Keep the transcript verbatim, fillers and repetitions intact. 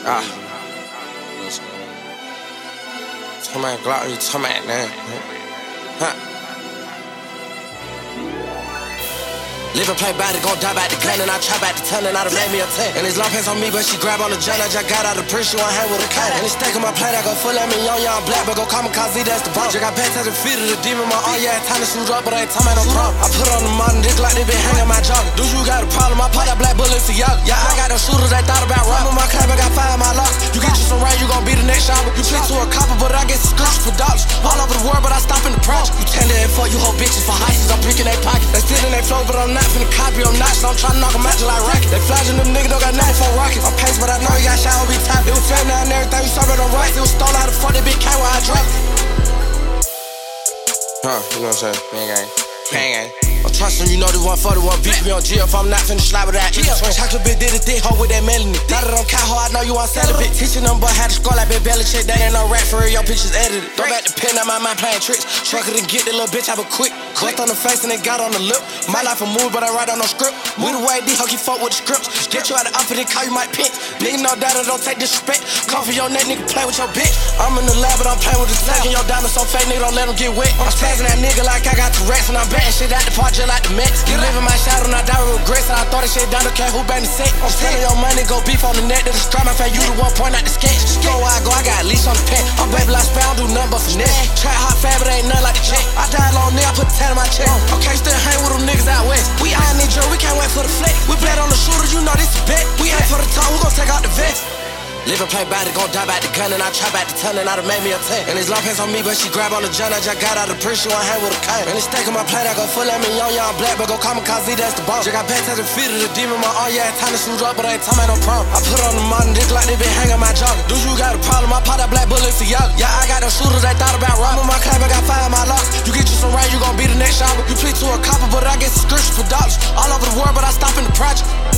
Ah. Tell my Glock, you tell my name. Huh? Live and play body, gon' die by the gun, and I try back the ton, and I done made me a ten. And his long pants on me, but she grab on the gun. I just got out of prison, she want hand with a cut. And it's stack on my plate, I go full at me, young, young black, but go kamikaze, that's the bomb. Just got back to the feet of the demon, my arm, yeah, time to shoot up, but I ain't time I don't crumb. I put on the modern dick like they been hanging my jogger. Do you got a problem? I put that black bullet for y'all. Yeah, I got them shooters, they thought about robbing my club, I got five in my lock. You get you some rain, you gon' be the next shopper. You flip to a copper, but I get exclusive for dollars. All over the world, but I stop in the project. You tender and fuck, you whole bitches for heists, I'm picking they pocket. They still in they flow, but I'm not finna copy, I'm not. So I'm tryna knock 'em out just like rocket. They flashing them niggas, don't got nothing for rocket. I'm paced, but I know he got shot, I'll be top. It was family and everything, we saw it on rights. It was stolen out of fuck, that bitch came where I dropped it. Huh, you know what I'm saying? Gang gang. Gang gang. I'm trusting, you know this one for the one beat me on G. If I'm not finna slide with that eat a twin. Chocolate bitch did a thick hoe with that melanin. Thought it on cat hoe, I know you want celibate. Teaching them boy how to score like Bill Belichick. That ain't no rap for real, your pictures edited. Throw back the pen out my mind playing tricks. Trucker to get the little bitch, I was quick. Bust on the face and they got on the lip. My life a move, but I write on no script. We the way these hoes fuck with the scripts. Get you out of upper, they call you my pit. Nigga know that I don't take disrespect. Come for your neck, nigga play with your bitch. I'm in the lab, but I'm playing with the tag. And your diamonds so fake, nigga don't let them get wet. I'm tagging that nigga like I got Tourette's. And I'm betting shit out the park just like the Mets. You live in my shadow and I die with regrets. And I thought that shit down, okay, who bang the set? I'm spending your money, go beef on the net. That'll strike my face, you the one point out the sketch. Go where I go, I got a leash on the pet. I'm baby like spam, I don't do nothing but finesse. Trap hot fat, but ain't nothing like the check. I died long nigga, I put the ten in my check. Okay, still hang with them niggas out west. We iron need Joe, we can't wait for the flex. We bled on the shooters, you know this is bet. We ain't for the top, we gon' take out the vest. Live and play body, gon' die by the gun, and I try back the ton, and I done made me a ten. And his long pants on me, but she grab on the gun. I just got out of prison, she want hand with a cut. And it's stack on my plate, I go full at me, young, young black, but go kamikaze, that's the bomb. Just got back to the feet of the demon, my arm, yeah, time to shoot up, but I ain't time I don't prom. I put on the modern dick like they been hanging my jogger. Do you got a problem? I pop that black bullet for y'all. Yeah, I got them shooters, they thought about robbing my club, I got five in my lock. You get you some rain, you gon' be the next shopper. You plead to a copper, but I get subscription for dollars. All over the world, but I stop in the project.